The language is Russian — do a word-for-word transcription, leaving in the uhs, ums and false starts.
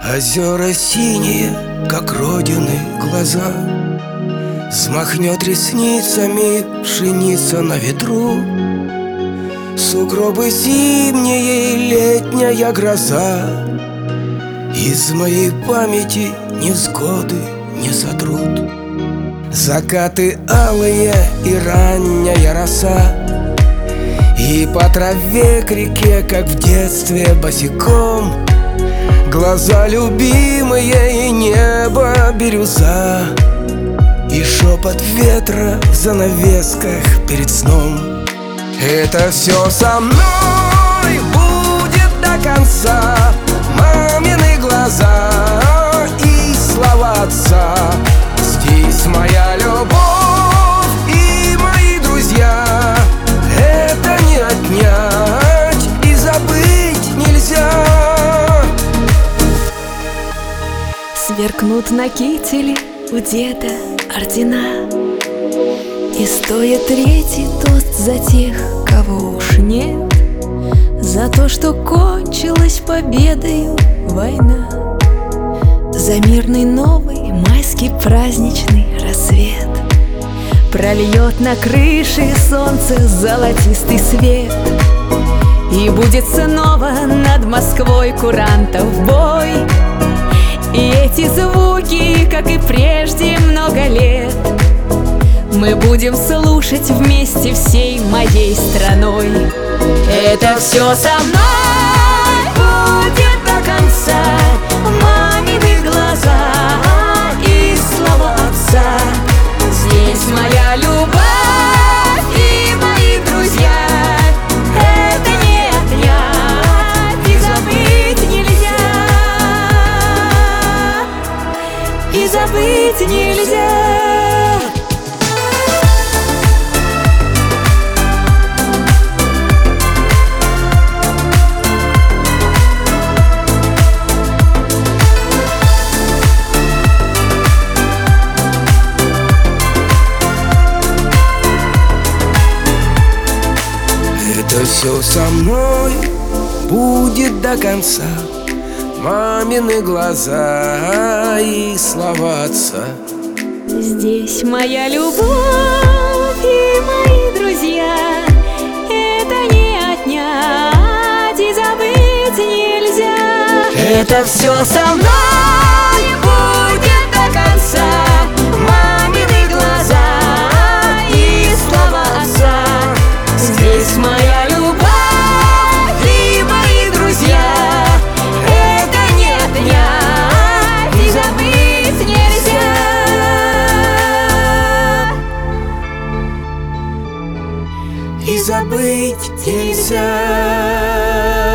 Озера синие, как родины глаза. Взмахнет ресницами пшеница на ветру. Сугробы зимние, летняя гроза. Из моей памяти невзгоды не сотрут. Закаты алые и ранняя роса. И по траве к реке, как в детстве босиком, глаза любимые и небо бирюза. И шепот ветра в занавесках перед сном. Это все со мной будет до конца. Мамины глаза и слова отца. Здесь моя любовь и мои друзья. Это не отнять и забыть нельзя. Сверкнут на кителе у деда ордена, и стоит третий тост за тех, кого уж нет, за то, что кончилась победою война, за мирный новый майский праздничный рассвет. Прольет на крыше солнце золотистый свет, и будет снова над Москвой курантов бой. И эти звуки, как и прежде много лет, мы будем слушать вместе всей моей страной. Это все со мной будет до конца. Мамины глаза и слова отца. Здесь моя любовь и мои друзья. Это не отнять и забыть нельзя. И забыть нельзя. Это все со мной будет до конца. Мамины глаза и слова отца. Здесь моя любовь и мои друзья. Это не отнять и забыть нельзя. Это все со мной будет до конца. Мамины глаза и слова отца. Здесь моя любовь и мои друзья. Это не отнять и забыть нельзя. И забыть нельзя.